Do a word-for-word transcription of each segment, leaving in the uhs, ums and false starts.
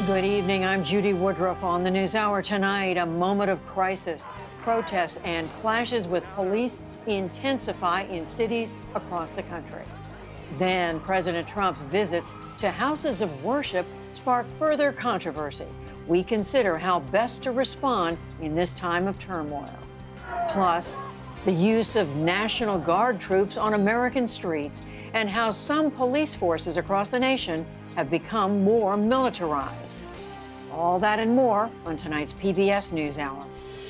Good evening. I'm Judy Woodruff. On the NewsHour tonight, a moment of crisis. Protests and clashes with police intensify in cities across the country. Then President Trump's visits to houses of worship spark further controversy. We consider how best to respond in this time of turmoil. Plus, the use of National Guard troops on American streets and how some police forces across the nation have become more militarized. All that and more on tonight's P B S NewsHour.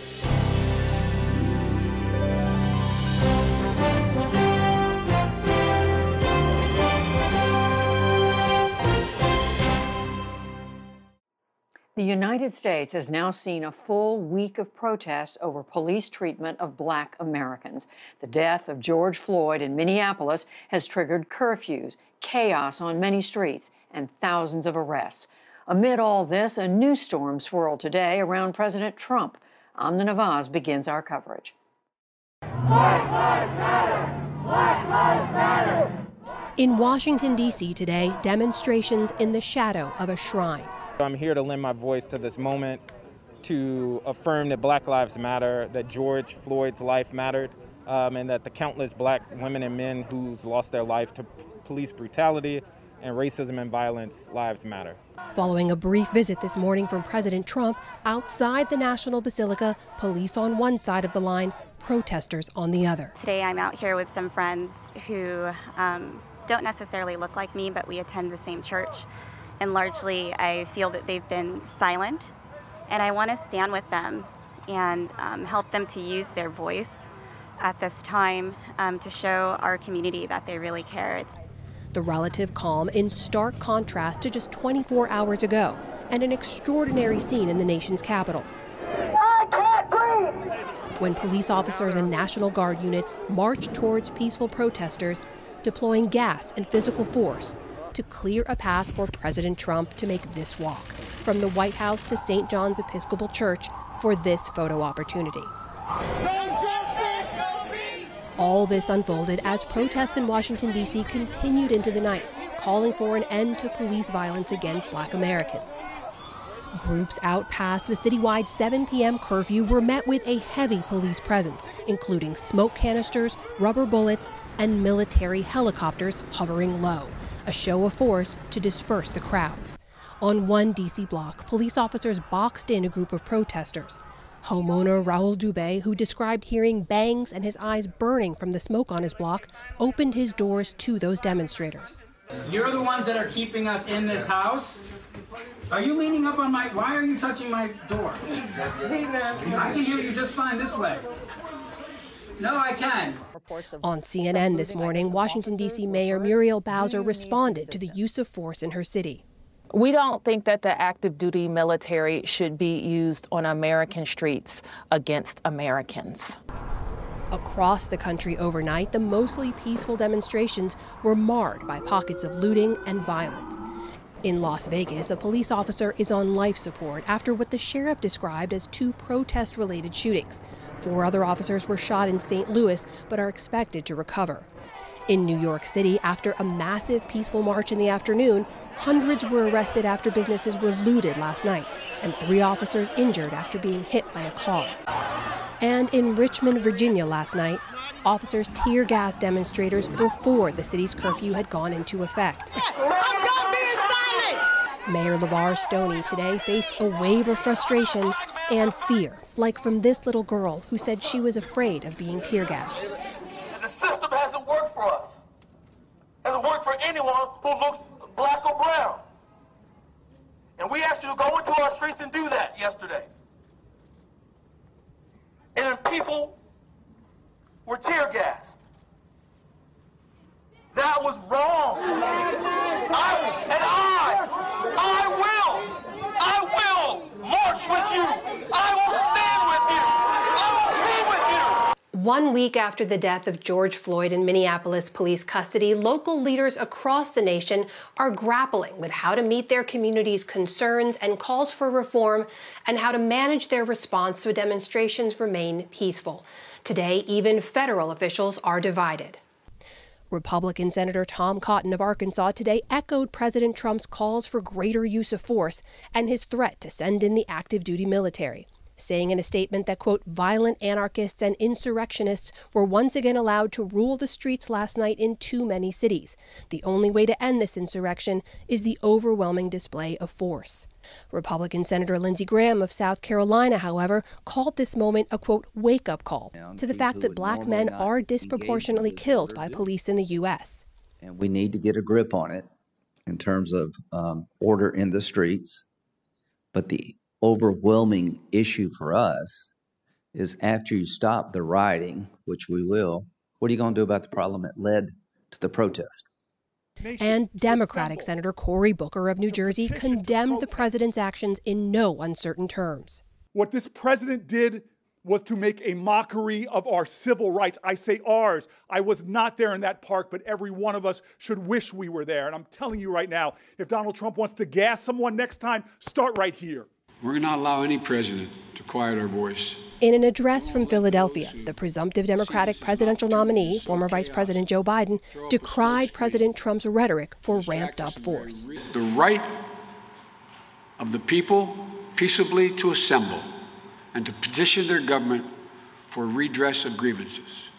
The United States has now seen a full week of protests over police treatment of Black Americans. The death of George Floyd in Minneapolis has triggered curfews, chaos on many streets, and thousands of arrests. Amid all this, a new storm swirled today around President Trump. Amna Nawaz begins our coverage. Black Lives Matter! Black Lives Matter! In Washington, D C today, demonstrations in the shadow of a shrine. I'm here to lend my voice to this moment, to affirm that Black Lives Matter, that George Floyd's life mattered, um, and that the countless Black women and men who's lost their life to police brutality and racism and violence lives matter. Following a brief visit this morning from President Trump, outside the National Basilica, police on one side of the line, protesters on the other. Today I'm out here with some friends who um, don't necessarily look like me, but we attend the same church. And largely, I feel that they've been silent, and I want to stand with them and um, help them to use their voice at this time um, to show our community that they really care. It's the relative calm in stark contrast to just twenty-four hours ago, and an extraordinary scene in the nation's capital. I can't breathe! When police officers and National Guard units marched towards peaceful protesters, deploying gas and physical force to clear a path for President Trump to make this walk from the White House to Saint John's Episcopal Church for this photo opportunity. All this unfolded as protests in Washington, D C continued into the night, calling for an end to police violence against Black Americans. Groups out past the citywide seven p m curfew were met with a heavy police presence, including smoke canisters, rubber bullets, and military helicopters hovering low, a show of force to disperse the crowds. On one D C block, police officers boxed in a group of protesters. Homeowner Raul Dubé, who described hearing bangs and his eyes burning from the smoke on his block, opened his doors to those demonstrators. You're the ones that are keeping us in this house. Are you leaning up on my, why are you touching my door? I can hear you just fine this way. No, I can. On C N N this morning, Washington, D C Mayor Muriel Bowser responded to the use of force in her city. We don't think that the active duty military should be used on American streets against Americans. Across the country overnight, the mostly peaceful demonstrations were marred by pockets of looting and violence. In Las Vegas, a police officer is on life support after what the sheriff described as two protest-related shootings. Four other officers were shot in Saint Louis, but are expected to recover. In New York City, after a massive peaceful march in the afternoon, hundreds were arrested after businesses were looted last night, and three officers injured after being hit by a car. And in Richmond, Virginia last night, officers tear gas demonstrators before the city's curfew had gone into effect. I'm done being silent! Mayor LeVar Stoney today faced a wave of frustration and fear, like from this little girl who said she was afraid of being tear gassed. The system hasn't worked for us. It hasn't worked for anyone who looks black or brown. And we asked you to go into our streets and do that yesterday. And then people were tear gassed. That was wrong. I, and I, I will, I will march with you. I will stand with you. I will be with you. One week after the death of George Floyd in Minneapolis police custody, local leaders across the nation are grappling with how to meet their community's concerns and calls for reform and how to manage their response so demonstrations remain peaceful. Today, even federal officials are divided. Republican Senator Tom Cotton of Arkansas today echoed President Trump's calls for greater use of force and his threat to send in the active duty military, saying in a statement that, quote, violent anarchists and insurrectionists were once again allowed to rule the streets last night in too many cities. The only way to end this insurrection is the overwhelming display of force. Republican Senator Lindsey Graham of South Carolina, however, called this moment a, quote, wake-up call to the fact that black men are disproportionately killed by police in the U S. And we need to get a grip on it in terms of um, order in the streets. But the overwhelming issue for us is after you stop the rioting, which we will, what are you going to do about the problem that led to the protest? And Democratic Senator Cory Booker of New Jersey condemned the president's actions in no uncertain terms. What this president did was to make a mockery of our civil rights. I say ours. I was not there in that park, but every one of us should wish we were there. And I'm telling you right now, if Donald Trump wants to gas someone next time, start right here. We're not allow any president to quiet our voice. In an address from Philadelphia, the presumptive Democratic presidential nominee, former Vice President Joe Biden, decried President Trump's rhetoric for ramped-up force. The right of the people peaceably to assemble and to petition their government for redress of grievances.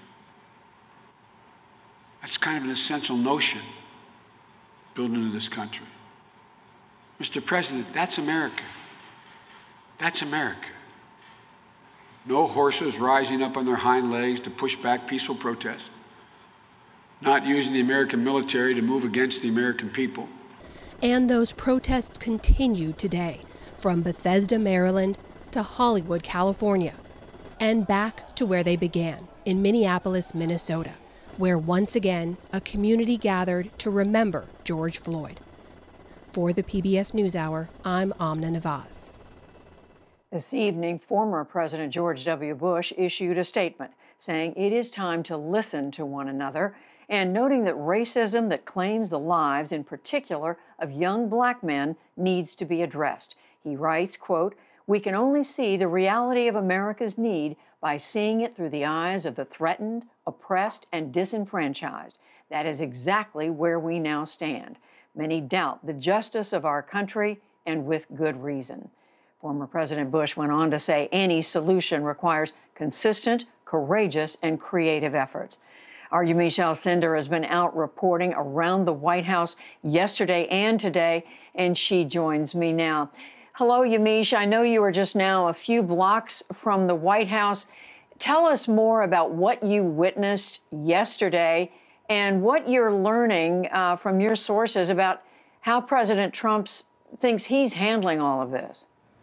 That's kind of an essential notion built into this country. Mister President, that's America. That's America. No horses rising up on their hind legs to push back peaceful protest. Not using the American military to move against the American people. And those protests continued today, from Bethesda, Maryland, to Hollywood, California, and back to where they began, in Minneapolis, Minnesota, where once again a community gathered to remember George Floyd. For the P B S NewsHour, I'm Amna Nawaz. This evening, former President George W. Bush issued a statement saying it is time to listen to one another and noting that racism that claims the lives, in particular, of young black men needs to be addressed. He writes, quote, we can only see the reality of America's need by seeing it through the eyes of the threatened, oppressed, and disenfranchised. That is exactly where we now stand. Many doubt the justice of our country, and with good reason. Former President Bush went on to say any solution requires consistent, courageous, and creative efforts. Our Yamiche Alcindor has been out reporting around the White House yesterday and today, and she joins me now. Hello, Yamiche. I know you were just now a few blocks from the White House. Tell us more about what you witnessed yesterday and what you're learning uh, from your sources about how President Trump thinks he's handling all of this.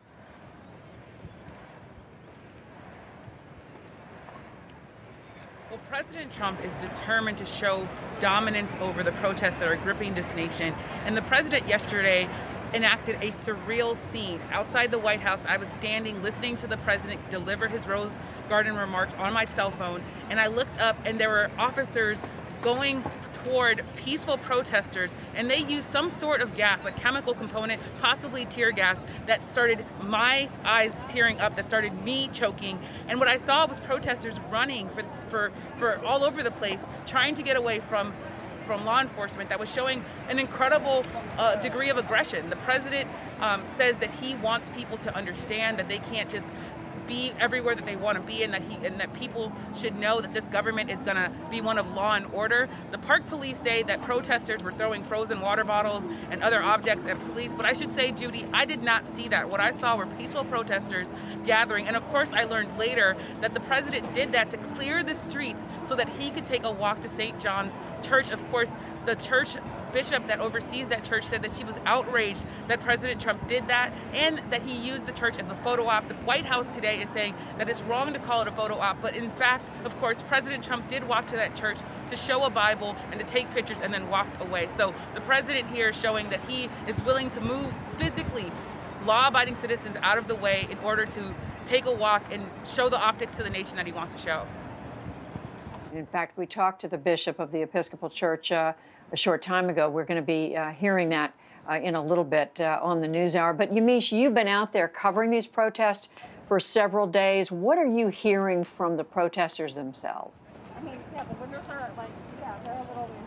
Well, President Trump is determined to show dominance over the protests that are gripping this nation. And the president yesterday enacted a surreal scene outside the White House. I was standing listening to the president deliver his Rose Garden remarks on my cell phone, and I looked up and there were officers going toward peaceful protesters, and they used some sort of gas, a chemical component, possibly tear gas, that started my eyes tearing up, that started me choking. And what I saw was protesters running for, for, for all over the place, trying to get away from from law enforcement that was showing an incredible uh, degree of aggression. The president um, says that he wants people to understand that they can't just be everywhere that they want to be, and that he and that people should know that this government is going to be one of law and order. The park police say that protesters were throwing frozen water bottles and other objects at police, but I should say, Judy, I did not see that. What I saw were peaceful protesters gathering, and of course I learned later that the president did that to clear the streets so that he could take a walk to Saint John's Church. Of course, the church bishop that oversees that church said that she was outraged that President Trump did that and that he used the church as a photo op. The White House today is saying that it's wrong to call it a photo op, but in fact, of course, President Trump did walk to that church to show a Bible and to take pictures and then walk away. So the president here is showing that he is willing to move physically law-abiding citizens out of the way in order to take a walk and show the optics to the nation that he wants to show. In fact, we talked to the bishop of the Episcopal Church uh, a short time ago. We're going to be uh, hearing that uh, in a little bit uh, on the NewsHour. But Yamiche, you've been out there covering these protests for several days. What are you hearing from the protesters themselves? I mean, yeah, the windows are like, yeah, they're a little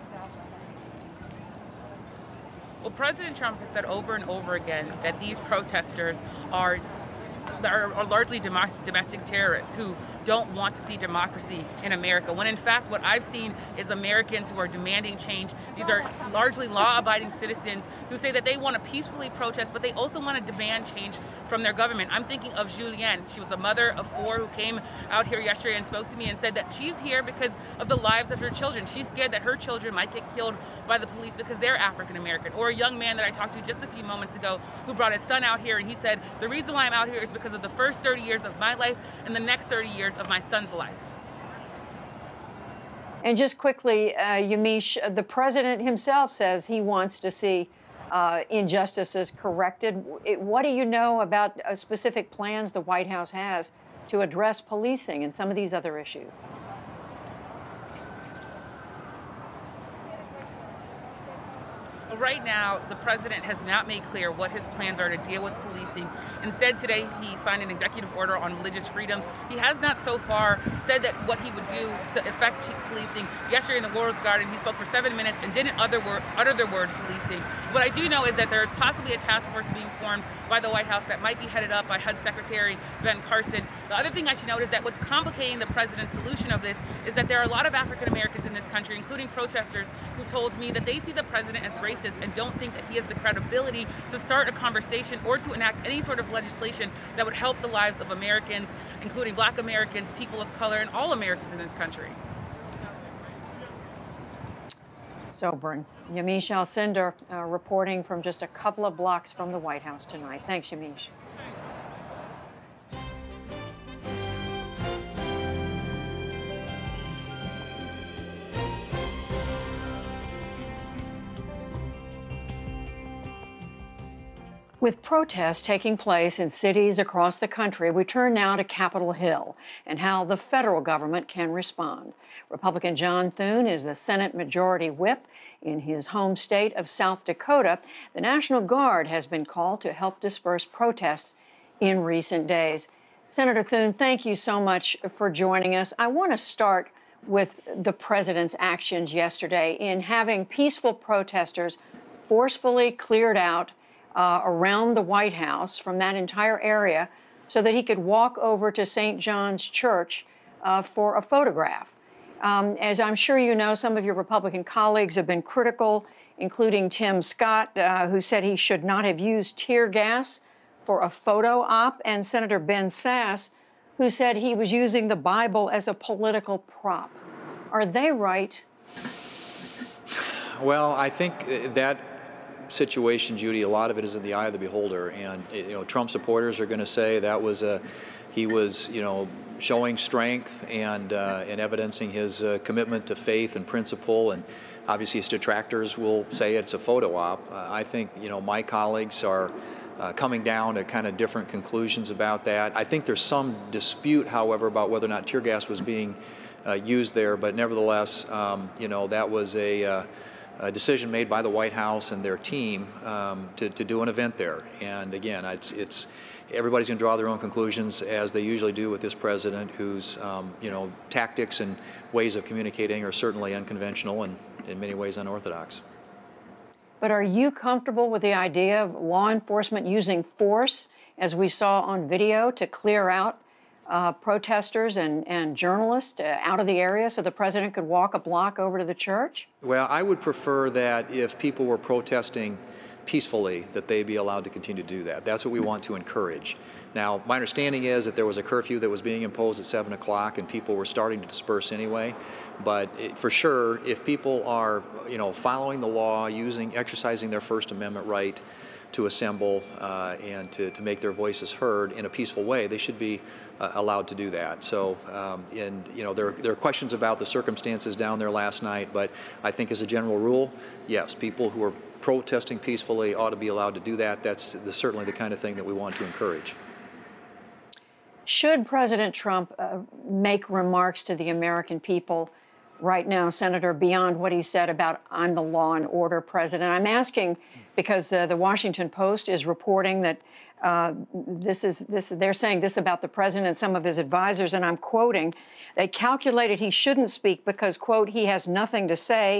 Well, President Trump has said over and over again that these protesters are, are, are largely domestic terrorists who don't want to see democracy in America, when in fact what I've seen is Americans who are demanding change. These are largely law-abiding citizens who say that they want to peacefully protest, but they also want to demand change from their government. I'm thinking of Julienne. She was a mother of four who came out here yesterday and spoke to me and said that she's here because of the lives of her children. She's scared that her children might get killed by the police because they're African American. Or a young man that I talked to just a few moments ago who brought his son out here, and he said, the reason why I'm out here is because of the first thirty years of my life and the next thirty years of my son's life. And just quickly, uh, Yamiche, the president himself says he wants to see uh, injustices corrected. What do you know about uh, specific plans the White House has to address policing and some of these other issues? Right now, the president has not made clear what his plans are to deal with policing. Instead, today, he signed an executive order on religious freedoms. He has not so far said that what he would do to affect policing. Yesterday in the World's Garden, he spoke for seven minutes and didn't utter, word, utter the word policing. What I do know is that there is possibly a task force being formed by the White House that might be headed up by H U D Secretary Ben Carson. The other thing I should note is that what's complicating the president's solution of this is that there are a lot of African Americans in this country, including protesters, who told me that they see the president as racist and don't think that he has the credibility to start a conversation or to enact any sort of legislation that would help the lives of Americans, including Black Americans, people of color, and all Americans in this country. Sobering. Yamiche Alcindor uh, reporting from just a couple of blocks from the White House tonight. Thanks, Yamiche. With protests taking place in cities across the country, we turn now to Capitol Hill and how the federal government can respond. Republican John Thune is the Senate Majority Whip in his home state of South Dakota. The National Guard has been called to help disperse protests in recent days. Senator Thune, thank you so much for joining us. I want to start with the president's actions yesterday in having peaceful protesters forcefully cleared out Uh, around the White House from that entire area so that he could walk over to Saint John's Church uh, for a photograph. Um, as I'm sure you know, some of your Republican colleagues have been critical, including Tim Scott, uh, who said he should not have used tear gas for a photo op, and Senator Ben Sasse, who said he was using the Bible as a political prop. Are they right? Well, I think that situation, Judy, a lot of it is in the eye of the beholder, and you know, Trump supporters are going to say that was a, he was, you know, showing strength and uh, and evidencing his uh, commitment to faith and principle, and obviously his detractors will say it's a photo op. Uh, I think, you know, my colleagues are uh, coming down to kind of different conclusions about that. I think there's some dispute, however, about whether or not tear gas was being uh, used there, but nevertheless, um, you know, that was a uh, a decision made by the White House and their team um, to, to do an event there. And again, it's, it's everybody's going to draw their own conclusions, as they usually do with this president, whose um, you know, tactics and ways of communicating are certainly unconventional and in many ways unorthodox. But are you comfortable with the idea of law enforcement using force, as we saw on video, to clear out Uh, protesters and, and journalists uh, out of the area so the president could walk a block over to the church? Well, I would prefer that if people were protesting peacefully, that they be allowed to continue to do that. That's what we want to encourage. Now, my understanding is that there was a curfew that was being imposed at seven o'clock and people were starting to disperse anyway. But it, for sure, if people are, you know, following the law, using, exercising their First Amendment right to assemble uh, and to, to make their voices heard in a peaceful way, they should be uh, allowed to do that. So, um, and you know, there, there are questions about the circumstances down there last night, but I think as a general rule, yes, people who are protesting peacefully ought to be allowed to do that. That's the, certainly the kind of thing that we want to encourage. Should President Trump uh, make remarks to the American people right now, Senator, beyond what he said about I'm the law and order president? I'm asking because uh, the Washington Post is reporting that uh, this is this. They're saying this about the president and some of his advisors, and I'm quoting: they calculated he shouldn't speak because, quote, he has nothing to say,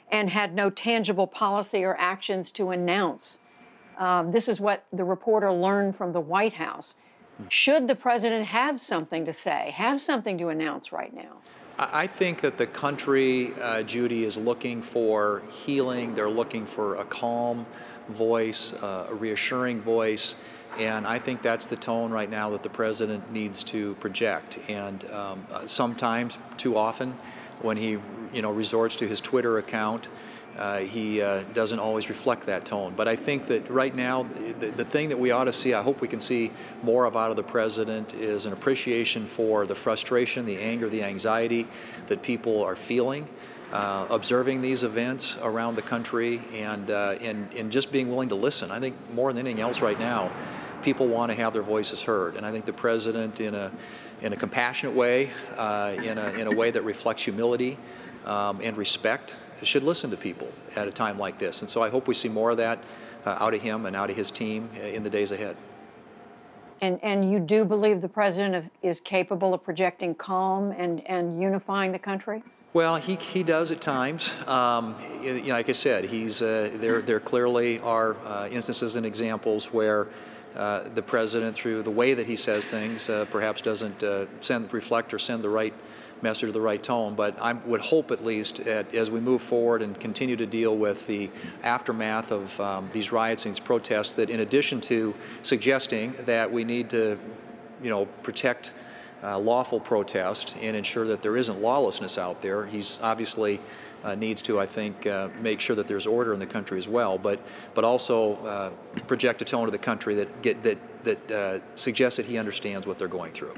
and had no tangible policy or actions to announce. Um, this is what the reporter learned from the White House. Should the president have something to say, have something to announce right now? I think that the country, uh, Judy, is looking for healing. They're looking for a calm voice, uh, a reassuring voice, and I think that's the tone right now that the president needs to project. And um, sometimes, too often, when he, you know, resorts to his Twitter account, Uh, he uh, doesn't always reflect that tone. But I think that right now, the, the thing that we ought to see, I hope we can see more of out of the president, is an appreciation for the frustration, the anger, the anxiety that people are feeling, uh, observing these events around the country, and, uh, and, and just being willing to listen. I think more than anything else right now, people want to have their voices heard. And I think the president, in a, in a compassionate way, uh, in, a, in a way that reflects humility um, and respect, should listen to people at a time like this. And so I hope we see more of that uh, out of him and out of his team in the days ahead. And, and you do believe the president of, is capable of projecting calm and, and unifying the country? Well, he, he does at times. Um, you know, like I said, he's, uh, there, there clearly are uh, instances and examples where uh, the president, through the way that he says things, uh, perhaps doesn't uh, send, reflect or send the right message, the right tone. But I would hope, at least, at, as we move forward and continue to deal with the aftermath of um, these riots and these protests, that in addition to suggesting that we need to, you know, protect uh, lawful protest and ensure that there isn't lawlessness out there, he's obviously uh, needs to, I think, uh, make sure that there's order in the country as well. But but also uh, project a tone to the country that get that that uh, suggests that he understands what they're going through.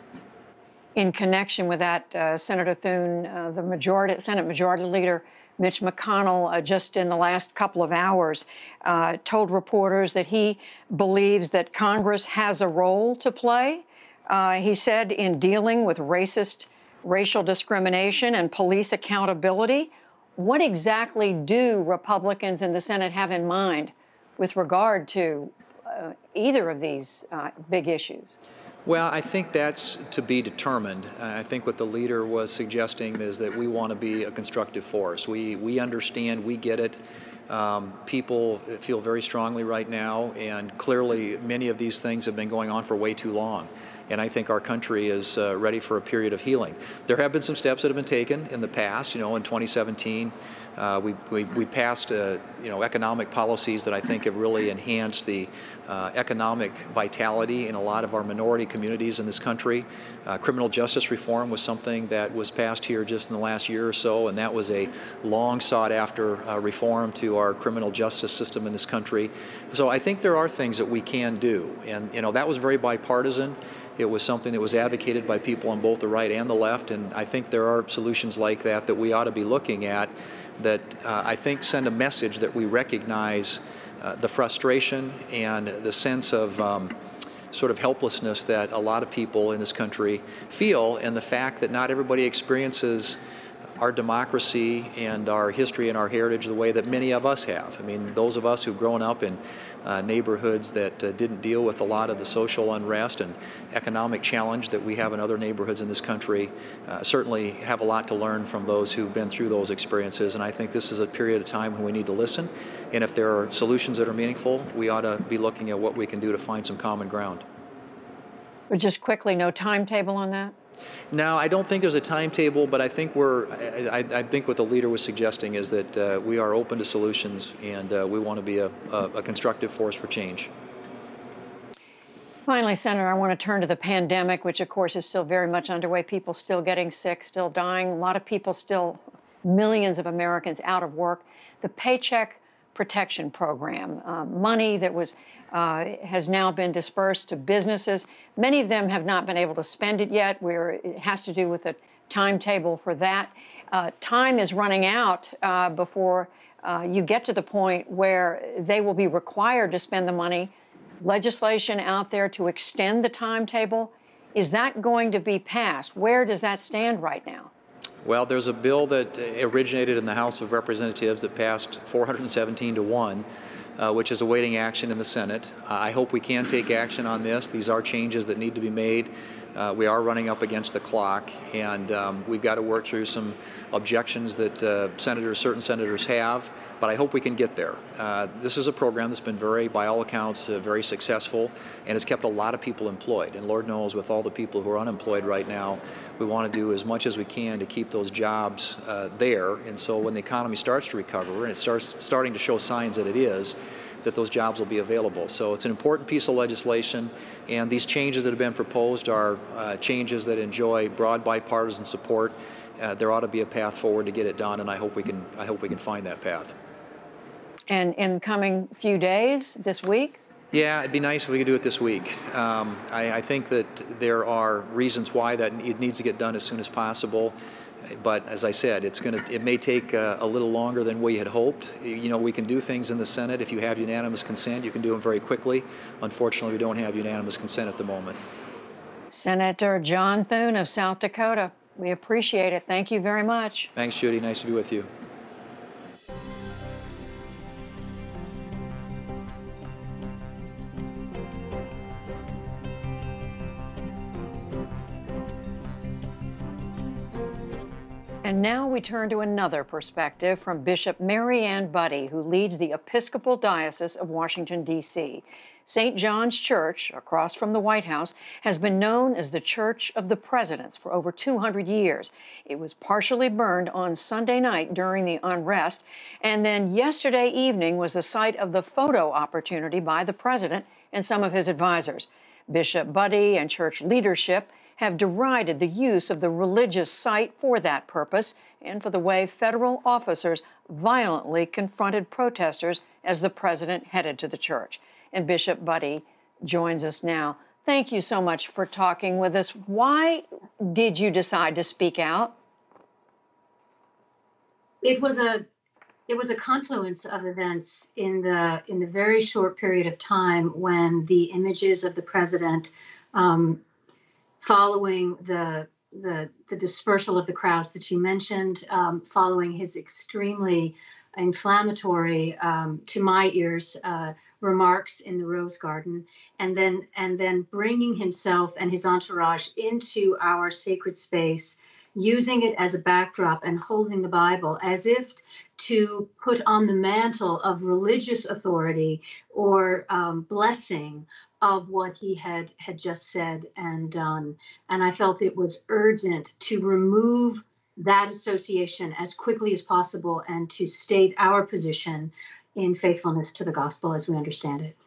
In connection with that, uh, Senator Thune, uh, the majority, Senate Majority Leader Mitch McConnell, uh, just in the last couple of hours, uh, told reporters that he believes that Congress has a role to play. Uh, he said in dealing with racist, racial discrimination and police accountability. What exactly do Republicans in the Senate have in mind with regard to uh, either of these uh, big issues? Well, I think that's to be determined. I think what the leader was suggesting is that we want to be a constructive force. We, we understand, we get it. Um, people feel very strongly right now, and clearly many of these things have been going on for way too long. And I think our country is uh, ready for a period of healing. There have been some steps that have been taken in the past. You know, in twenty seventeen, uh, we, we, we passed, uh, you know, economic policies that I think have really enhanced the uh, economic vitality in a lot of our minority communities in this country. Uh, criminal justice reform was something that was passed here just in the last year or so, and that was a long sought after uh, reform to our criminal justice system in this country. So I think there are things that we can do, and you know, that was very bipartisan. It was something that was advocated by people on both the right and the left, and I think there are solutions like that that we ought to be looking at that uh, I think send a message that we recognize uh, the frustration and the sense of um, sort of helplessness that a lot of people in this country feel, and the fact that not everybody experiences our democracy and our history and our heritage the way that many of us have. I mean, those of us who've grown up in uh, neighborhoods that uh, didn't deal with a lot of the social unrest and economic challenge that we have in other neighborhoods in this country uh, certainly have a lot to learn from those who've been through those experiences. And I think this is a period of time when we need to listen. And if there are solutions that are meaningful, we ought to be looking at what we can do to find some common ground. But just quickly, no timetable on that? No, I don't think there's a timetable, but I think we're, I, I think what the leader was suggesting is that uh, we are open to solutions, and uh, we want to be a, a, a constructive force for change. Finally, Senator, I want to turn to the pandemic, which of course is still very much underway. People still getting sick, still dying. A lot of people still, millions of Americans out of work. The Paycheck Protection Program, uh, money that was Uh, has now been dispersed to businesses. Many of them have not been able to spend it yet. Where it has to do with a timetable for that. Uh, time is running out uh, before uh, you get to the point where they will be required to spend the money. Legislation out there to extend the timetable. Is that going to be passed? Where does that stand right now? Well, there's a bill that originated in the House of Representatives that passed four hundred seventeen to one. Uh, which is awaiting action in the Senate. Uh, I hope we can take action on this. These are changes that need to be made Uh, we are running up against the clock, and um, we've got to work through some objections that uh, senators, certain senators have, but I hope we can get there. Uh, this is a program that's been very, by all accounts, uh, very successful, and has kept a lot of people employed. And Lord knows, with all the people who are unemployed right now, we want to do as much as we can to keep those jobs uh, there. And so when the economy starts to recover, and it starts starting to show signs that it is, that those jobs will be available. So it's an important piece of legislation, and these changes that have been proposed are uh, changes that enjoy broad bipartisan support. Uh, there ought to be a path forward to get it done, and I hope we can. I hope we can find that path. And in the coming few days, this week? Yeah, it'd be nice if we could do it this week. Um, I, I think that there are reasons why that it needs to get done as soon as possible. But as I said, it's going to. It may take uh, a little longer than we had hoped. You know, we can do things in the Senate. If you have unanimous consent, you can do them very quickly. Unfortunately, we don't have unanimous consent at the moment. Senator John Thune of South Dakota, we appreciate it. Thank you very much. Thanks, Judy. Nice to be with you. And now we turn to another perspective from Bishop Mary Ann Budde, who leads the Episcopal Diocese of Washington, D C Saint John's Church, across from the White House, has been known as the Church of the Presidents for over two hundred years. It was partially burned on Sunday night during the unrest, and then yesterday evening was the site of the photo opportunity by the president and some of his advisors. Bishop Budde and church leadership have derided the use of the religious site for that purpose and for the way federal officers violently confronted protesters as the president headed to the church. And Bishop Budde joins us now. Thank you so much for talking with us. Why did you decide to speak out? It was a it was a confluence of events in the in the very short period of time when the images of the president um, following the, the the dispersal of the crowds that you mentioned, um, following his extremely inflammatory, um, to my ears, uh, remarks in the Rose Garden, and then and then bringing himself and his entourage into our sacred space, using it as a backdrop and holding the Bible as if to put on the mantle of religious authority or um, blessing of what he had had just said and done. And I felt it was urgent to remove that association as quickly as possible and to state our position in faithfulness to the gospel as we understand it.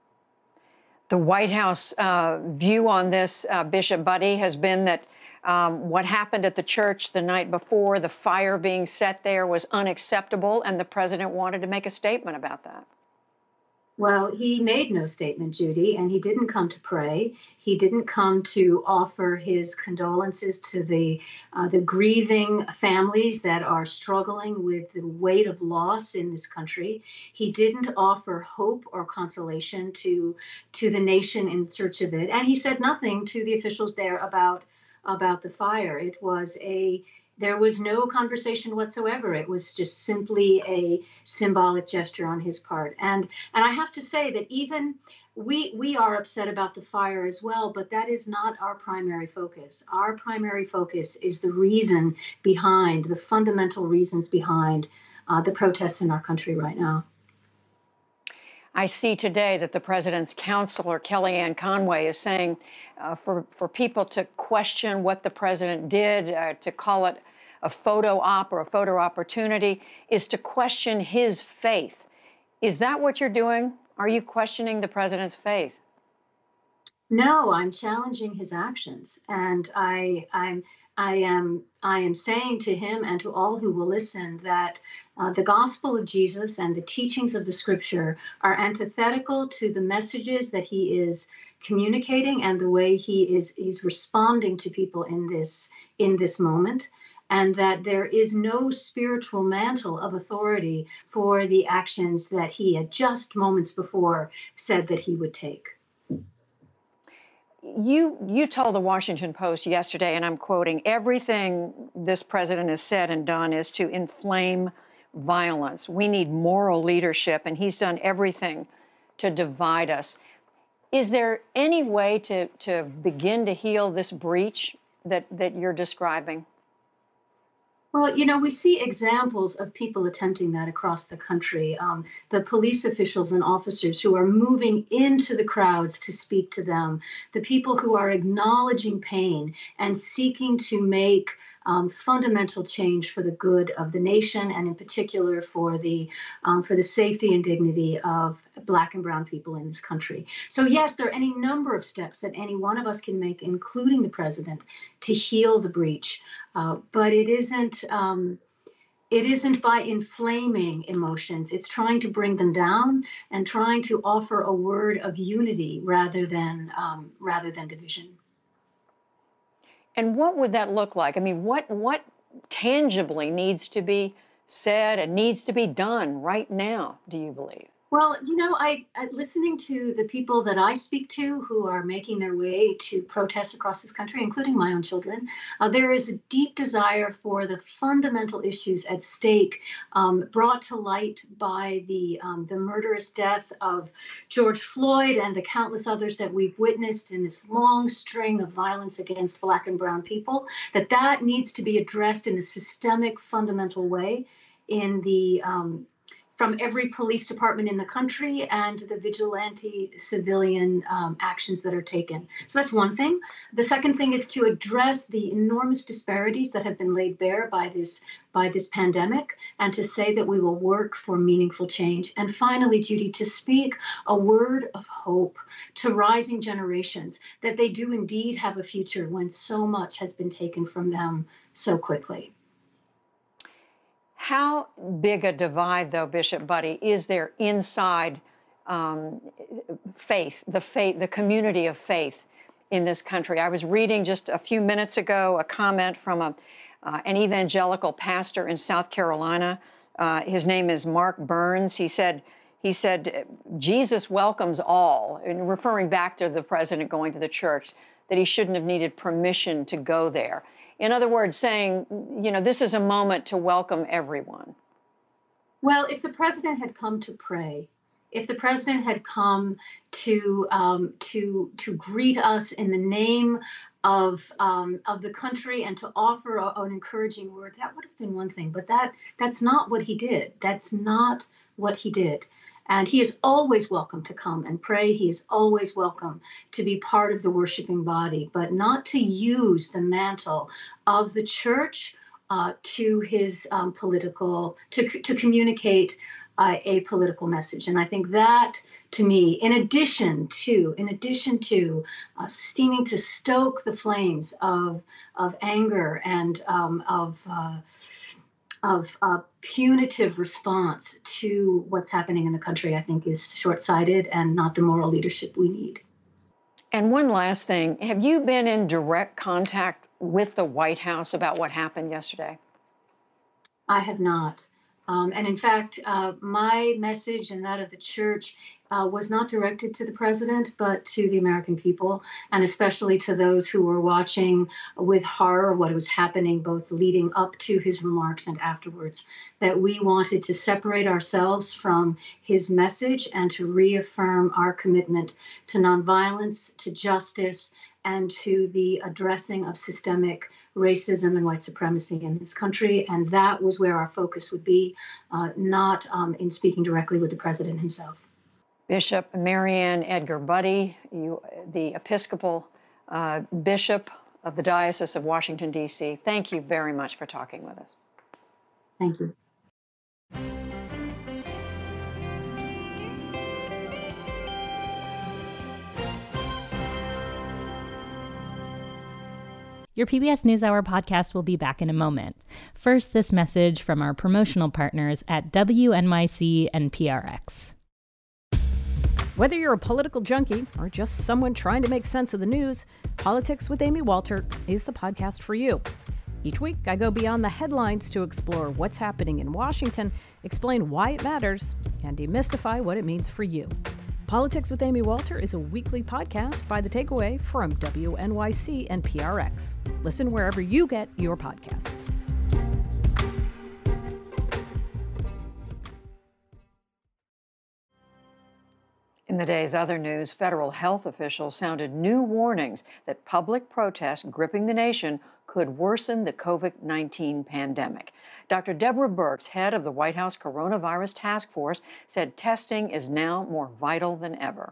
The White House uh, view on this, uh, Bishop Budde, has been that um, what happened at the church the night before, the fire being set there, was unacceptable, and the president wanted to make a statement about that. Well, he made no statement, Judy, and he didn't come to pray. He didn't come to offer his condolences to the uh, the grieving families that are struggling with the weight of loss in this country. He didn't offer hope or consolation to to the nation in search of it, and he said nothing to the officials there about about the fire. It was a There was no conversation whatsoever. It was just simply a symbolic gesture on his part. And and I have to say that even we we are upset about the fire as well, but that is not our primary focus. Our primary focus is the reason behind, the fundamental reasons behind uh, the protests in our country right now. I see today that the president's counselor, Kellyanne Conway, is saying uh, for, for people to question what the president did, uh, to call it a photo op or a photo opportunity, is to question his faith. Is that what you're doing? Are you questioning the president's faith? No, I'm challenging his actions, and I, I'm, I am, I am saying to him and to all who will listen that uh, the gospel of Jesus and the teachings of the Scripture are antithetical to the messages that he is communicating and the way he is he's responding to people in this in this moment, and that there is no spiritual mantle of authority for the actions that he had just moments before said that he would take. You you told the Washington Post yesterday, and I'm quoting, everything this president has said and done is to inflame violence. We need moral leadership, and he's done everything to divide us. Is there any way to, to begin to heal this breach that, that you're describing? Well, you know, we see examples of people attempting that across the country. Um, the police officials and officers who are moving into the crowds to speak to them, the people who are acknowledging pain and seeking to make um, fundamental change for the good of the nation, and in particular for the um, for the safety and dignity of Black and brown people in this country. So yes, there are any number of steps that any one of us can make, including the president, to heal the breach. Uh, but it isn't um, it isn't by inflaming emotions. It's trying to bring them down and trying to offer a word of unity rather than um, rather than division. And what would that look like? I mean, what what tangibly needs to be said and needs to be done right now, do you believe? Well, you know, I, I listening to the people that I speak to who are making their way to protests across this country, including my own children, uh, there is a deep desire for the fundamental issues at stake um, brought to light by the um, the murderous death of George Floyd and the countless others that we've witnessed in this long string of violence against Black and brown people, that that needs to be addressed in a systemic, fundamental way in the um, from every police department in the country and the vigilante civilian um, actions that are taken. So that's one thing. The second thing is to address the enormous disparities that have been laid bare by this by this pandemic, and to say that we will work for meaningful change. And finally, Judy, to speak a word of hope to rising generations, that they do indeed have a future when so much has been taken from them so quickly. How big a divide, though, Bishop Budde, is there inside um, faith, the faith, the community of faith in this country? I was reading just a few minutes ago a comment from a, uh, an evangelical pastor in South Carolina. Uh, his name is Mark Burns. He said, he said, Jesus welcomes all, and referring back to the president going to the church, that he shouldn't have needed permission to go there. In other words, saying, you know, this is a moment to welcome everyone. Well, if the president had come to pray, if the president had come to um, to to greet us in the name of um, of the country and to offer a, an encouraging word, that would have been one thing. But that that's not what he did. That's not what he did. And he is always welcome to come and pray. He is always welcome to be part of the worshiping body, but not to use the mantle of the church uh, to his um, political, to, to communicate uh, a political message. And I think that, to me, in addition to, in addition to uh, steaming to stoke the flames of, of anger and um, of, uh, of a punitive response to what's happening in the country, I think is short-sighted and not the moral leadership we need. And one last thing, have you been in direct contact with the White House about what happened yesterday? I have not. Um, and in fact, uh, my message and that of the church uh, was not directed to the president, but to the American people, and especially to those who were watching with horror what was happening both leading up to his remarks and afterwards, that we wanted to separate ourselves from his message and to reaffirm our commitment to nonviolence, to justice, and to the addressing of systemic racism and white supremacy in this country. And that was where our focus would be, uh, not um, in speaking directly with the president himself. Bishop Marianne Edgar Budde, you, the Episcopal uh, Bishop of the Diocese of Washington, D C, thank you very much for talking with us. Thank you. Your P B S NewsHour podcast will be back in a moment. First, this message from our promotional partners at W N Y C and P R X. Whether you're a political junkie or just someone trying to make sense of the news, Politics with Amy Walter is the podcast for you. Each week, I go beyond the headlines to explore what's happening in Washington, explain why it matters, and demystify what it means for you. Politics with Amy Walter is a weekly podcast by The Takeaway from W N Y C and P R X. Listen wherever you get your podcasts. In the day's other news, federal health officials sounded new warnings that public protests gripping the nation could worsen the COVID nineteen pandemic. Doctor Deborah Birx, head of the White House Coronavirus Task Force, said testing is now more vital than ever.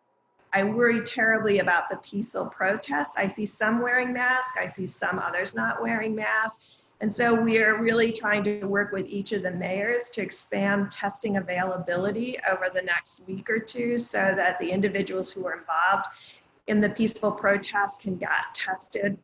I worry terribly about the peaceful protests. I see some wearing masks. I see some others not wearing masks. And so we are really trying to work with each of the mayors to expand testing availability over the next week or two so that the individuals who are involved in the peaceful protests can get tested.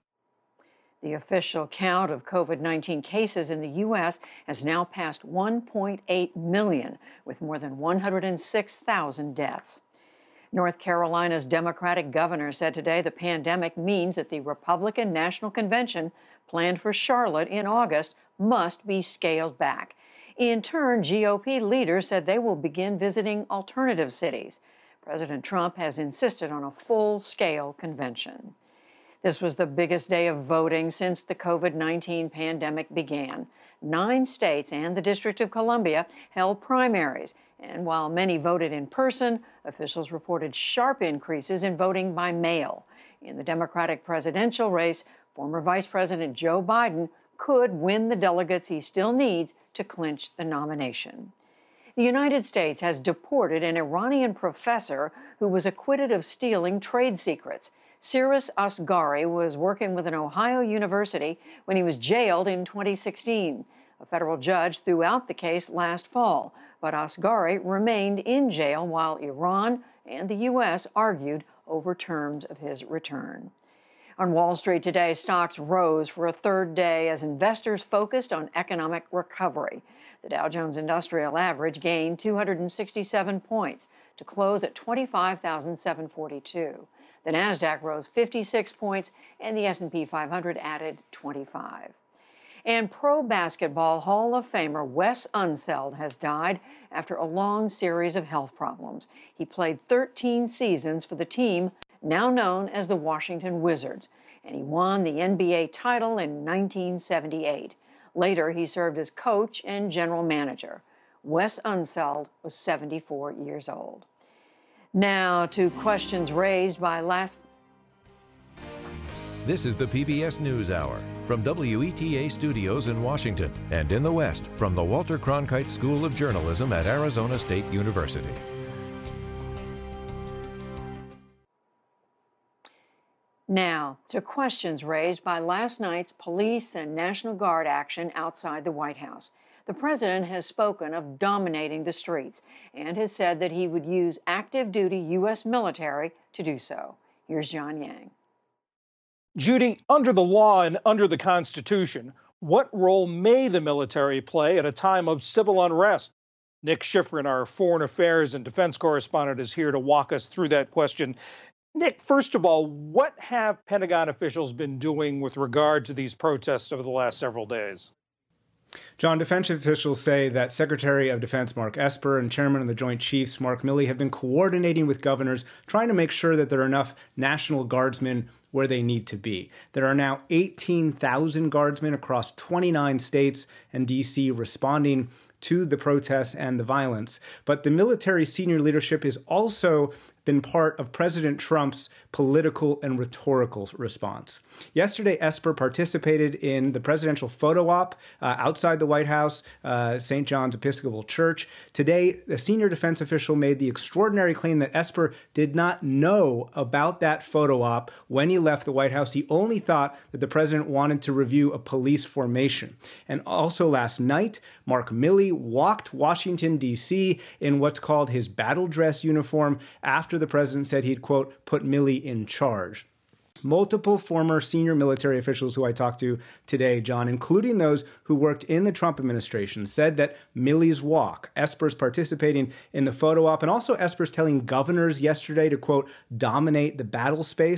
The official count of COVID nineteen cases in the U S has now passed one point eight million, with more than one hundred six thousand deaths. North Carolina's Democratic governor said today the pandemic means that the Republican National Convention planned for Charlotte in August must be scaled back. In turn, G O P leaders said they will begin visiting alternative cities. President Trump has insisted on a full-scale convention. This was the biggest day of voting since the COVID nineteen pandemic began. Nine states and the District of Columbia held primaries. And while many voted in person, officials reported sharp increases in voting by mail. In the Democratic presidential race, former Vice President Joe Biden could win the delegates he still needs to clinch the nomination. The United States has deported an Iranian professor who was acquitted of stealing trade secrets. Cyrus Asghari was working with an Ohio university when he was jailed in twenty sixteen. A federal judge threw out the case last fall, but Asghari remained in jail while Iran and the U S argued over terms of his return. On Wall Street today, stocks rose for a third day as investors focused on economic recovery. The Dow Jones Industrial Average gained two hundred sixty-seven points to close at twenty-five thousand seven hundred forty-two. The Nasdaq rose fifty-six points, and the S and P five hundred added twenty-five. And pro basketball Hall of Famer Wes Unseld has died after a long series of health problems. He played thirteen seasons for the team now known as the Washington Wizards, and he won the N B A title in nineteen seventy-eight. Later, he served as coach and general manager. Wes Unseld was seventy-four years old. Now to questions raised by last... This is the P B S NewsHour from W E T A Studios in Washington and in the West from the Walter Cronkite School of Journalism at Arizona State University. Now, to questions raised by last night's police and National Guard action outside the White House. The president has spoken of dominating the streets and has said that he would use active-duty U S military to do so. Here's John Yang. Judy, under the law and under the Constitution, what role may the military play at a time of civil unrest? Nick Schifrin, our foreign affairs and defense correspondent, is here to walk us through that question. Nick, first of all, what have Pentagon officials been doing with regard to these protests over the last several days? John, defense officials say that Secretary of Defense Mark Esper and Chairman of the Joint Chiefs Mark Milley have been coordinating with governors, trying to make sure that there are enough National Guardsmen where they need to be. There are now eighteen thousand guardsmen across twenty-nine states and D C responding to the protests and the violence. But the military senior leadership has also been part of President Trump's political and rhetorical response. Yesterday, Esper participated in the presidential photo op uh, outside the White House, uh, Saint John's Episcopal Church. Today, a senior defense official made the extraordinary claim that Esper did not know about that photo op when he left the White House. He only thought that the president wanted to review a police formation. And also last night, Mark Milley walked Washington, D C in what's called his battle dress uniform after the president said he'd, quote, put Milley in charge. Multiple former senior military officials who I talked to today, John, including those who worked in the Trump administration, said that Milley's walk, Esper's participating in the photo op, and also Esper's telling governors yesterday to, quote, dominate the battle space,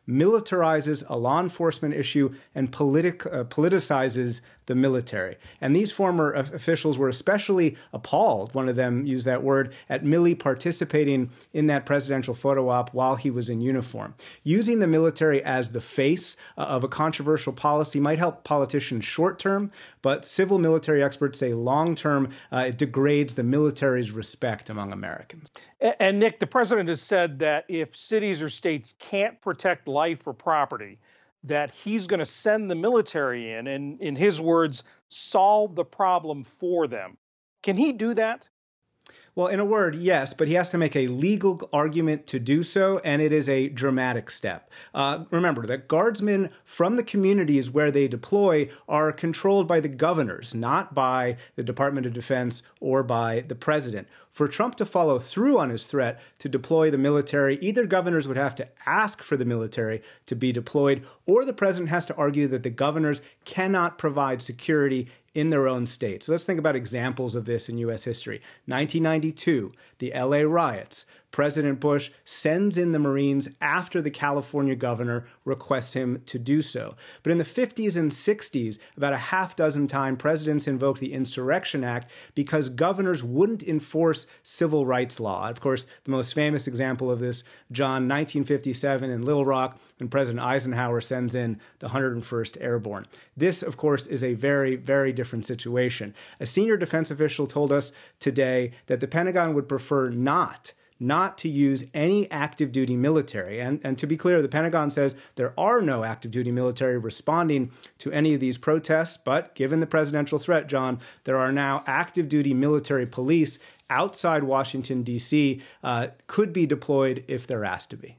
militarizes a law enforcement issue and politic, uh, politicizes the military. And these former officials were especially appalled, one of them used that word, at Milley participating in that presidential photo op while he was in uniform. Using the military as the face uh, of a controversial policy might help politicians short term, but civil military experts say long term uh, it degrades the military's respect among Americans. And, and Nick, the president has said that if cities or states can't protect life or property, that he's going to send the military in and, in his words, solve the problem for them. Can he do that? Well, in a word, yes, but he has to make a legal argument to do so, and it is a dramatic step. Uh, remember that guardsmen from the communities where they deploy are controlled by the governors, not by the Department of Defense or by the president. For Trump to follow through on his threat to deploy the military, either governors would have to ask for the military to be deployed, or the president has to argue that the governors cannot provide security in their own state. So let's think about examples of this in U S history. nineteen ninety-two, the L A riots. President Bush sends in the Marines after the California governor requests him to do so. But in the fifties and sixties, about a half dozen times, presidents invoked the Insurrection Act because governors wouldn't enforce civil rights law. Of course, the most famous example of this, John, nineteen fifty-seven in Little Rock, when President Eisenhower sends in the one hundred first Airborne. This, of course, is a very, very different situation. A senior defense official told us today that the Pentagon would prefer not not to use any active duty military. And, and to be clear, the Pentagon says there are no active duty military responding to any of these protests. But given the presidential threat, John, there are now active duty military police outside Washington, D C, uh, could be deployed if they're asked to be.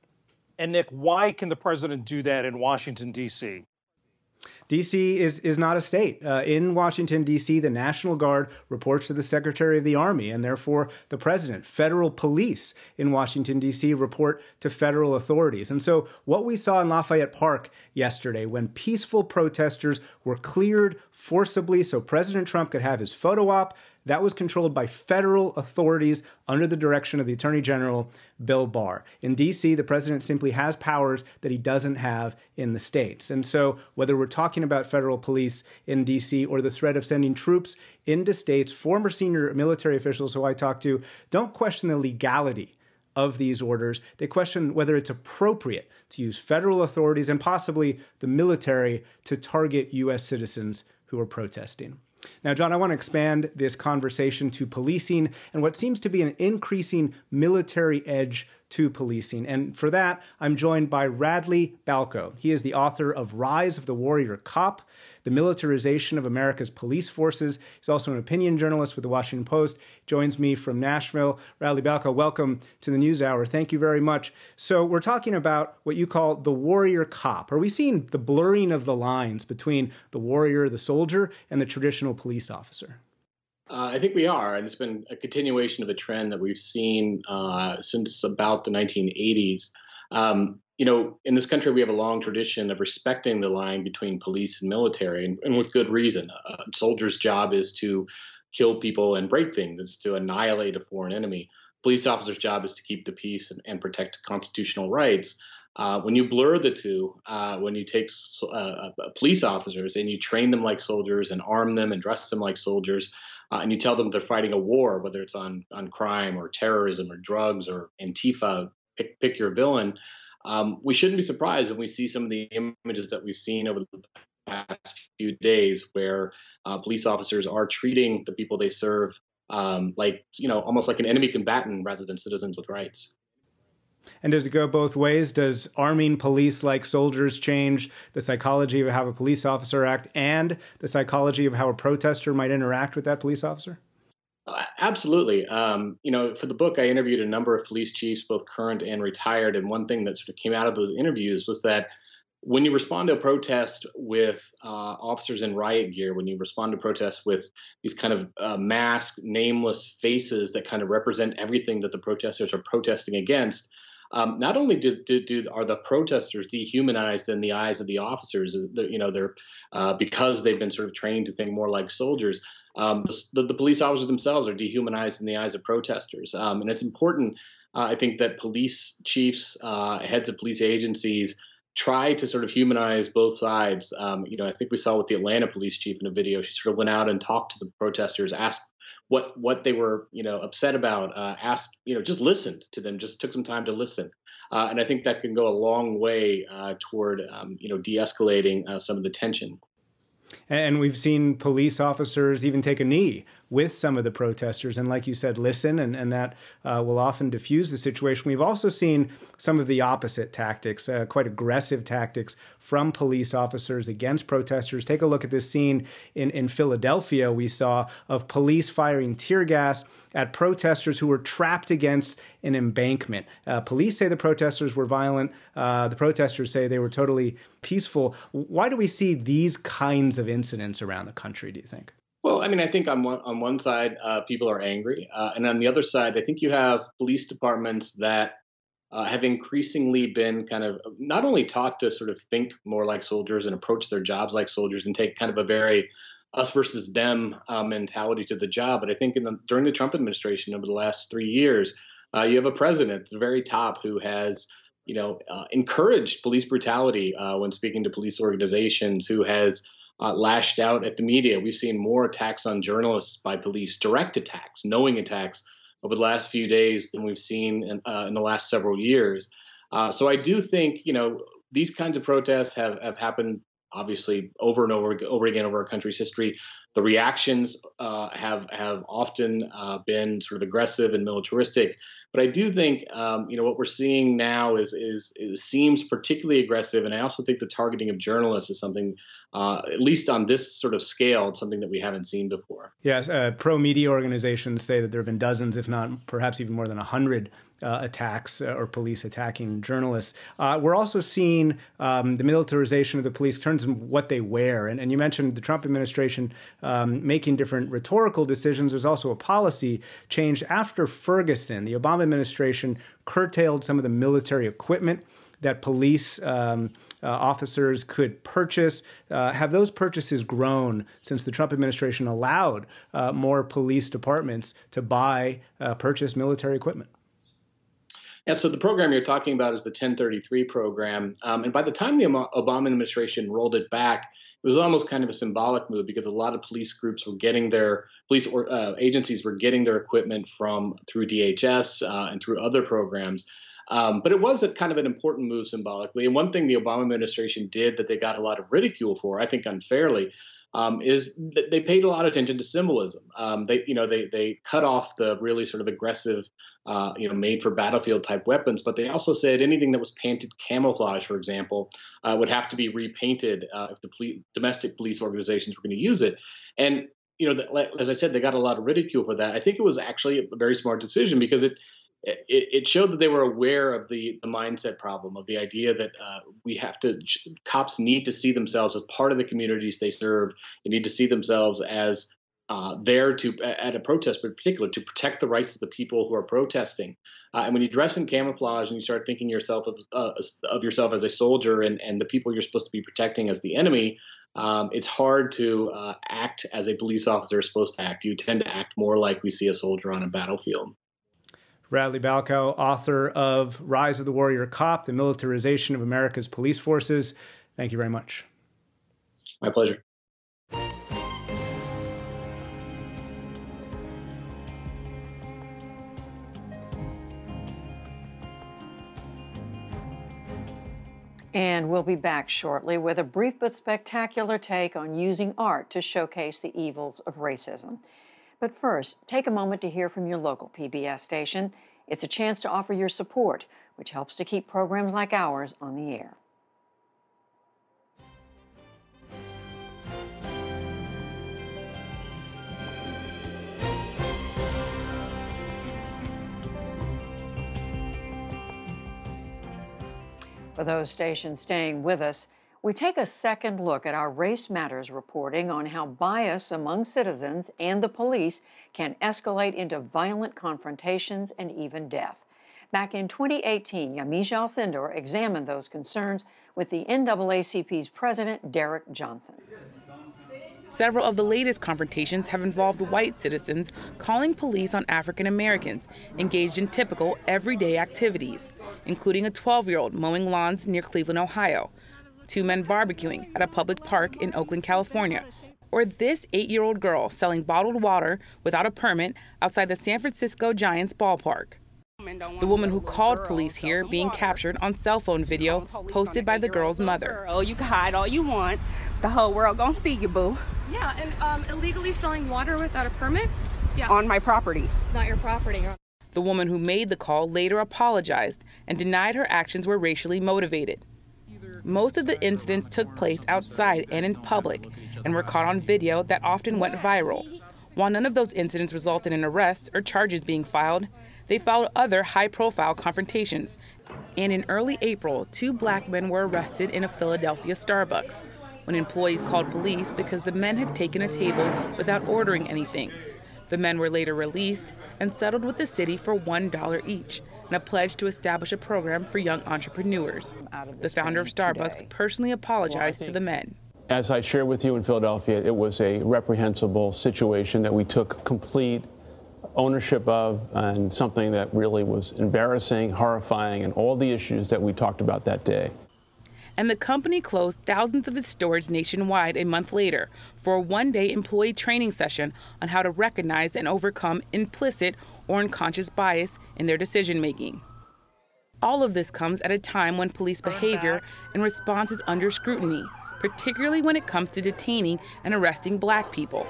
And Nick, why can the president do that in Washington, D C? D C is, is not a state. Uh, in Washington, D C, the National Guard reports to the Secretary of the Army and therefore the president. Federal police in Washington, D C report to federal authorities. And so what we saw in Lafayette Park yesterday when peaceful protesters were cleared forcibly so President Trump could have his photo op, that was controlled by federal authorities under the direction of the Attorney General, Bill Barr. In D C, the president simply has powers that he doesn't have in the states. And so whether we're talking about federal police in D C or the threat of sending troops into states, former senior military officials who I talked to don't question the legality of these orders. They question whether it's appropriate to use federal authorities and possibly the military to target U S citizens who are protesting. Now, John, I want to expand this conversation to policing and what seems to be an increasing military edge to policing. And for that, I'm joined by Radley Balko. He is the author of Rise of the Warrior Cop, The Militarization of America's Police Forces. He's also an opinion journalist with the Washington Post. Joins me from Nashville. Radley Balko, welcome to the NewsHour. Thank you very much. So we're talking about what you call the warrior cop. Are we seeing the blurring of the lines between the warrior, the soldier, and the traditional police officer? Uh, I think we are, and it's been a continuation of a trend that we've seen uh, since about the nineteen eighties. Um, you know, in this country, we have a long tradition of respecting the line between police and military, and, and with good reason. A soldier's job is to kill people and break things, it's to annihilate a foreign enemy. Police officer's job is to keep the peace and, and protect constitutional rights. Uh, when you blur the two, uh, when you take uh, police officers and you train them like soldiers and arm them and dress them like soldiers, uh, and you tell them they're fighting a war, whether it's on on crime or terrorism or drugs or Antifa, pick, pick your villain, um, we shouldn't be surprised when we see some of the images that we've seen over the past few days where uh, police officers are treating the people they serve um, like, you know, almost like an enemy combatant rather than citizens with rights. And does it go both ways? Does arming police like soldiers change the psychology of how a police officer acts and the psychology of how a protester might interact with that police officer? Uh, absolutely. Um, you know, for the book, I interviewed a number of police chiefs, both current and retired. And one thing that sort of came out of those interviews was that when you respond to a protest with uh, officers in riot gear, when you respond to protests with these kind of uh, masked, nameless faces that kind of represent everything that the protesters are protesting against, Um, not only do, do, do are the protesters dehumanized in the eyes of the officers, you know, they're uh, because they've been sort of trained to think more like soldiers. Um, the, the police officers themselves are dehumanized in the eyes of protesters. Um, and it's important, uh, I think, that police chiefs, uh, heads of police agencies, try to sort of humanize both sides. Um, you know, I think we saw with the Atlanta police chief in a video. She sort of went out and talked to the protesters, asked what what they were, you know, upset about, uh, asked, you know, just listened to them, just took some time to listen. Uh, and I think that can go a long way uh, toward, um, you know, de-escalating uh, some of the tension. And we've seen police officers even take a knee with some of the protesters and, like you said, listen, and, and that uh, will often diffuse the situation. We've also seen some of the opposite tactics, uh, quite aggressive tactics from police officers against protesters. Take a look at this scene in, in Philadelphia we saw of police firing tear gas at protesters who were trapped against an embankment. Uh, police say the protesters were violent. Uh, the protesters say they were totally peaceful. Why do we see these kinds of incidents around the country, do you think? Well, I mean, I think on one, on one side, uh, people are angry. Uh, and on the other side, I think you have police departments that uh, have increasingly been kind of not only taught to sort of think more like soldiers and approach their jobs like soldiers and take kind of a very us versus them uh, mentality to the job. But I think in the, during the Trump administration over the last three years, uh, you have a president at the very top who has, you know, uh, encouraged police brutality uh, when speaking to police organizations, who has uh, lashed out at the media. We've seen more attacks on journalists by police, direct attacks, knowing attacks over the last few days than we've seen in, uh, in the last several years. Uh, so I do think, you know, these kinds of protests have, have happened obviously over and over, over again over our country's history. The reactions uh, have have often uh, been sort of aggressive and militaristic. But I do think um, you know what we're seeing now is, is is seems particularly aggressive, and I also think the targeting of journalists is something, uh, at least on this sort of scale, it's something that we haven't seen before. Yes, uh, pro-media organizations say that there have been dozens, if not perhaps even more than a hundred Uh, attacks uh, or police attacking journalists. Uh, we're also seeing um, the militarization of the police in terms of what they wear. And, and you mentioned the Trump administration um, making different rhetorical decisions. There's also a policy change after Ferguson. The Obama administration curtailed some of the military equipment that police um, uh, officers could purchase. Uh, have those purchases grown since the Trump administration allowed uh, more police departments to buy, uh, purchase military equipment? And so the program you're talking about is the ten thirty-three program. Um, and by the time the Obama administration rolled it back, it was almost kind of a symbolic move because a lot of police groups were getting their police or, uh, agencies were getting their equipment from through D H S uh, and through other programs. Um, but it was a kind of an important move symbolically. And one thing the Obama administration did that they got a lot of ridicule for, I think unfairly, Um, is that they paid a lot of attention to symbolism. Um, they, you know, they they cut off the really sort of aggressive, uh, you know, made for battlefield type weapons. But they also said anything that was painted camouflage, for example, uh, would have to be repainted uh, if the poli- domestic police organizations were going to use it. And you know, the, as I said, they got a lot of ridicule for that. I think it was actually a very smart decision because it. It, it showed that they were aware of the, the mindset problem, of the idea that uh, we have to, cops need to see themselves as part of the communities they serve. They need to see themselves as uh, there to, at a protest in particular, to protect the rights of the people who are protesting. Uh, and when you dress in camouflage and you start thinking yourself of, uh, of yourself as a soldier and, and the people you're supposed to be protecting as the enemy, um, it's hard to uh, act as a police officer is supposed to act. You tend to act more like we see a soldier on a battlefield. Radley Balko, author of Rise of the Warrior Cop, The Militarization of America's Police Forces. Thank you very much. My pleasure. And we'll be back shortly with a brief but spectacular take on using art to showcase the evils of racism. But first, take a moment to hear from your local P B S station. It's a chance to offer your support, which helps to keep programs like ours on the air. For those stations staying with us, we take a second look at our Race Matters reporting on how bias among citizens and the police can escalate into violent confrontations and even death. Back in twenty eighteen, Yamiche Alcindor examined those concerns with the N double A C P's president, Derek Johnson. Several of the latest confrontations have involved white citizens calling police on African Americans engaged in typical everyday activities, including a twelve-year-old mowing lawns near Cleveland, Ohio, two men barbecuing at a public park in Oakland, California, or this eight-year-old girl selling bottled water without a permit outside the San Francisco Giants ballpark. The woman who called police here being captured on cell phone video posted by the girl's mother. Oh, you can hide all you want. The whole world gonna see you, boo. Yeah, and um, illegally selling water without a permit? Yeah. On my property. It's not your property. The woman who made the call later apologized and denied her actions were racially motivated. Most of the incidents took place outside and in public and were caught on video that often went viral. While none of those incidents resulted in arrests or charges being filed, they followed other high-profile confrontations. And in early April, two black men were arrested in a Philadelphia Starbucks when employees called police because the men had taken a table without ordering anything. The men were later released and settled with the city for one dollar each, and a pledge to establish a program for young entrepreneurs. The founder of Starbucks today. personally apologized well, to the men. As I shared with you in Philadelphia, it was a reprehensible situation that we took complete ownership of, and something that really was embarrassing, horrifying, and all the issues that we talked about that day. And the company closed thousands of its stores nationwide a month later for a one-day employee training session on how to recognize and overcome implicit or unconscious bias in their decision-making. All of this comes at a time when police behavior and response is under scrutiny, particularly when it comes to detaining and arresting black people.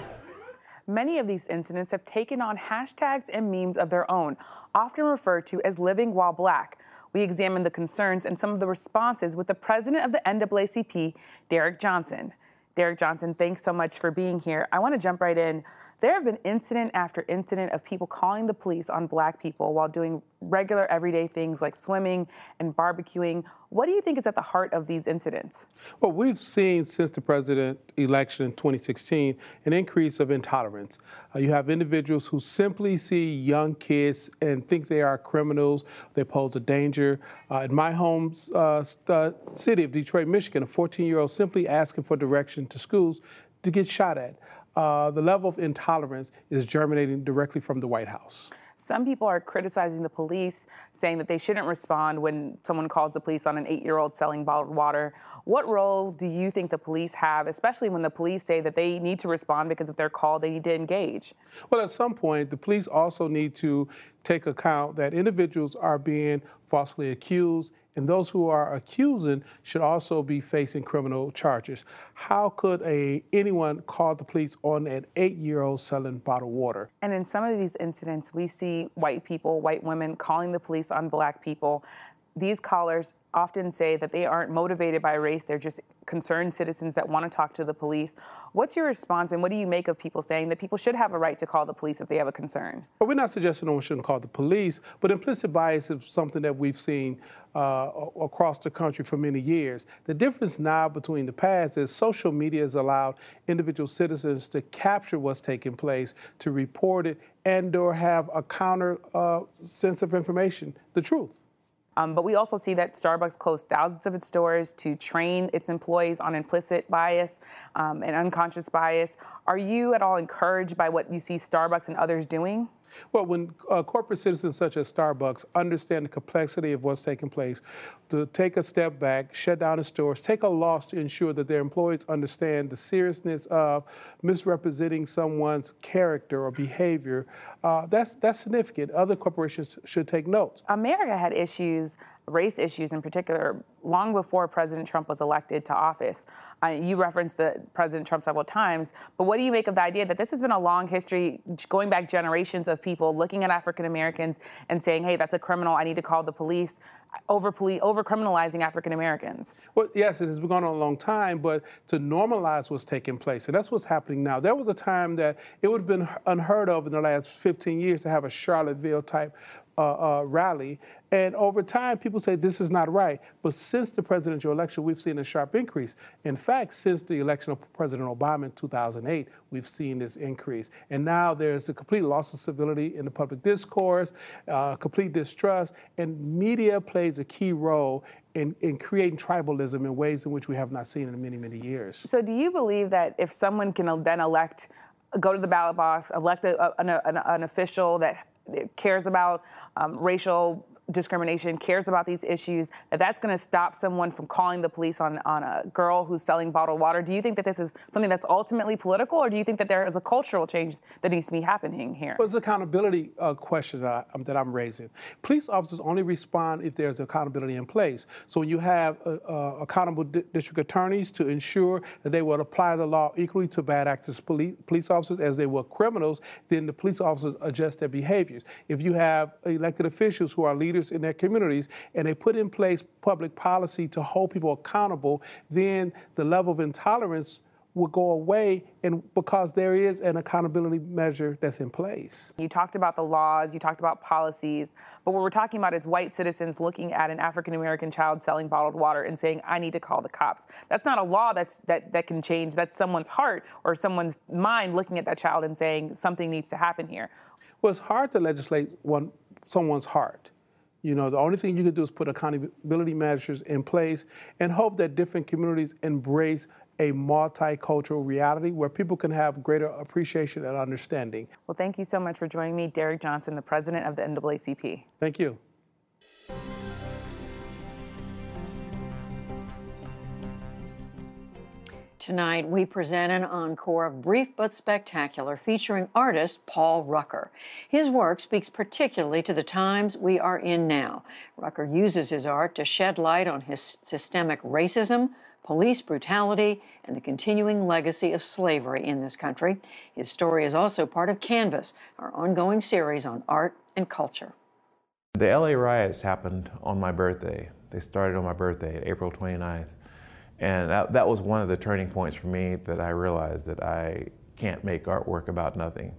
Many of these incidents have taken on hashtags and memes of their own, often referred to as living while black. We examined the concerns and some of the responses with the president of the N double A C P, Derrick Johnson. Derrick Johnson, thanks so much for being here. I want to jump right in. There have been incident after incident of people calling the police on black people while doing regular everyday things like swimming and barbecuing. What do you think is at the heart of these incidents? Well, we've seen since the president election in twenty sixteen an increase of intolerance. Uh, you have individuals who simply see young kids and think they are criminals. They pose a danger. Uh, in my home uh, uh, city of Detroit, Michigan, a fourteen-year-old simply asking for direction to schools to get shot at. Uh, the level of intolerance is germinating directly from the White House. Some people are criticizing the police, saying that they shouldn't respond when someone calls the police on an eight-year-old selling bottled water. What role do you think the police have, especially when the police say that they need to respond because if they're called, they need to engage? Well, at some point, the police also need to take account that individuals are being falsely accused, and those who are accusing should also be facing criminal charges. How could a anyone call the police on an eight-year-old selling bottled water? And in some of these incidents, we see white people, white women calling the police on black people. These callers often say that they aren't motivated by race, they're just concerned citizens that want to talk to the police. What's your response, and what do you make of people saying that people should have a right to call the police if they have a concern? Well, we're not suggesting no one shouldn't call the police, but implicit bias is something that we've seen uh, across the country for many years. The difference now between the past is social media has allowed individual citizens to capture what's taking place, to report it, and or have a counter uh, sense of information, the truth. Um, but we also see that Starbucks closed thousands of its stores to train its employees on implicit bias um, and unconscious bias. Are you at all encouraged by what you see Starbucks and others doing? Well, when uh, corporate citizens such as Starbucks understand the complexity of what's taking place, to take a step back, shut down the stores, take a loss to ensure that their employees understand the seriousness of misrepresenting someone's character or behavior, uh, that's, that's significant. Other corporations should take note. America had issues, race issues in particular, long before President Trump was elected to office. Uh, you referenced the President Trump several times, but what do you make of the idea that this has been a long history, going back generations of people looking at African Americans and saying, hey, that's a criminal, I need to call the police, over police, over criminalizing African Americans? Well, yes, it has been going on a long time, but to normalize what's taking place, and that's what's happening now. There was a time that it would have been unheard of in the last fifteen years to have a Charlottesville type uh, uh, rally. And over time, people say this is not right. But since the presidential election, we've seen a sharp increase. In fact, since the election of President Obama in two thousand eight, we've seen this increase. And now there's a complete loss of civility in the public discourse, uh, complete distrust, and media plays a key role in, in creating tribalism in ways in which we have not seen in many, many years. So do you believe that if someone can then elect, go to the ballot box, elect a, an, an, an official that cares about um, racial discrimination, cares about these issues, that that's going to stop someone from calling the police on, on a girl who's selling bottled water? Do you think that this is something that's ultimately political, or do you think that there is a cultural change that needs to be happening here? Well, it's an accountability uh, question that, I, um, that I'm raising. Police officers only respond if there's accountability in place. So when you have uh, uh, accountable di district attorneys to ensure that they will apply the law equally to bad actors, police, police officers, as they will criminals, then the police officers adjust their behaviors. If you have elected officials who are leaders in their communities, and they put in place public policy to hold people accountable, then the level of intolerance will go away, and because there is an accountability measure that's in place. You talked about the laws, you talked about policies, but what we're talking about is white citizens looking at an African-American child selling bottled water and saying, I need to call the cops. That's not a law that's, that, that can change. That's someone's heart or someone's mind looking at that child and saying something needs to happen here. Well, it's hard to legislate one, someone's heart. You know, the only thing you can do is put accountability measures in place and hope that different communities embrace a multicultural reality where people can have greater appreciation and understanding. Well, thank you so much for joining me, Derrick Johnson, the president of the N double A C P. Thank you. Tonight, we present an encore of Brief but Spectacular featuring artist Paul Rucker. His work speaks particularly to the times we are in now. Rucker uses his art to shed light on his systemic racism, police brutality, and the continuing legacy of slavery in this country. His story is also part of Canvas, our ongoing series on art and culture. The L A riots happened on my birthday. They started on my birthday, April twenty-ninth. And that, that was one of the turning points for me, that I realized that I can't make artwork about nothing.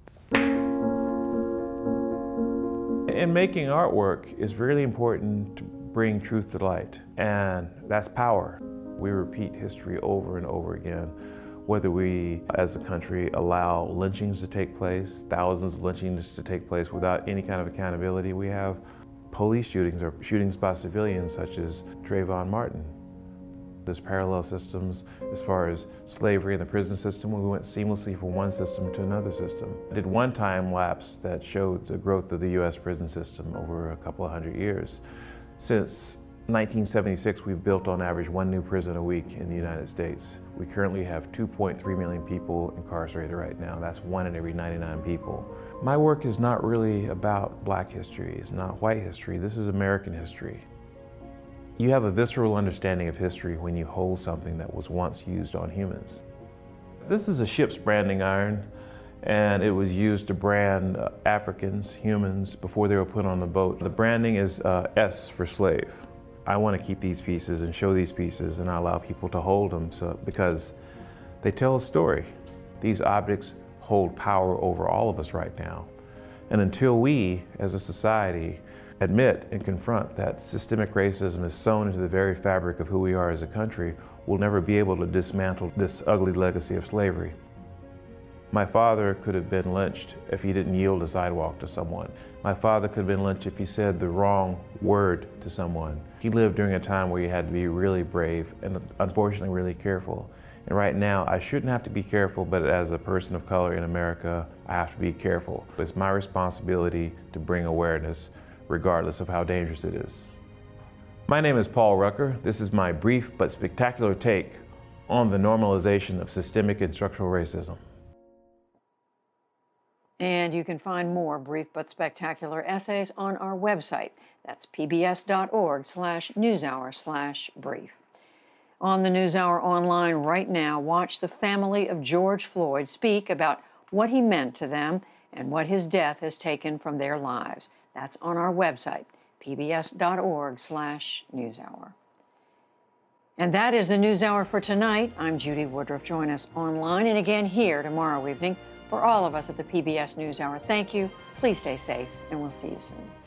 In making artwork, it's really important to bring truth to light, and that's power. We repeat history over and over again, whether we, as a country, allow lynchings to take place, thousands of lynchings to take place without any kind of accountability. We have police shootings or shootings by civilians, such as Trayvon Martin. There's parallel systems as far as slavery in the prison system. We went seamlessly from one system to another system. I did one time lapse that showed the growth of the U S prison system over a couple of hundred years. Since nineteen seventy-six, we've built on average one new prison a week in the United States. We currently have two point three million people incarcerated right now. That's one in every ninety-nine people. My work is not really about black history. It's not white history. This is American history. You have a visceral understanding of history when you hold something that was once used on humans. This is a ship's branding iron, and it was used to brand uh, Africans, humans, before they were put on the boat. The branding is uh, S for slave. I want to keep these pieces and show these pieces, and I allow people to hold them so, because they tell a story. These objects hold power over all of us right now. And until we, as a society, admit and confront that systemic racism is sewn into the very fabric of who we are as a country, we'll never be able to dismantle this ugly legacy of slavery. My father could have been lynched if he didn't yield a sidewalk to someone. My father could have been lynched if he said the wrong word to someone. He lived during a time where you had to be really brave and unfortunately really careful. And right now, I shouldn't have to be careful, but as a person of color in America, I have to be careful. It's my responsibility to bring awareness, regardless of how dangerous it is. My name is Paul Rucker. This is my brief but spectacular take on the normalization of systemic and structural racism. And you can find more brief but spectacular essays on our website. That's pbs.org slash newshour slash brief. On the NewsHour online right now, watch the family of George Floyd speak about what he meant to them and what his death has taken from their lives. That's on our website, pbs.org slash newshour. And that is the NewsHour for tonight. I'm Judy Woodruff. Join us online and again here tomorrow evening. For all of us at the P B S NewsHour, thank you. Please stay safe, and we'll see you soon.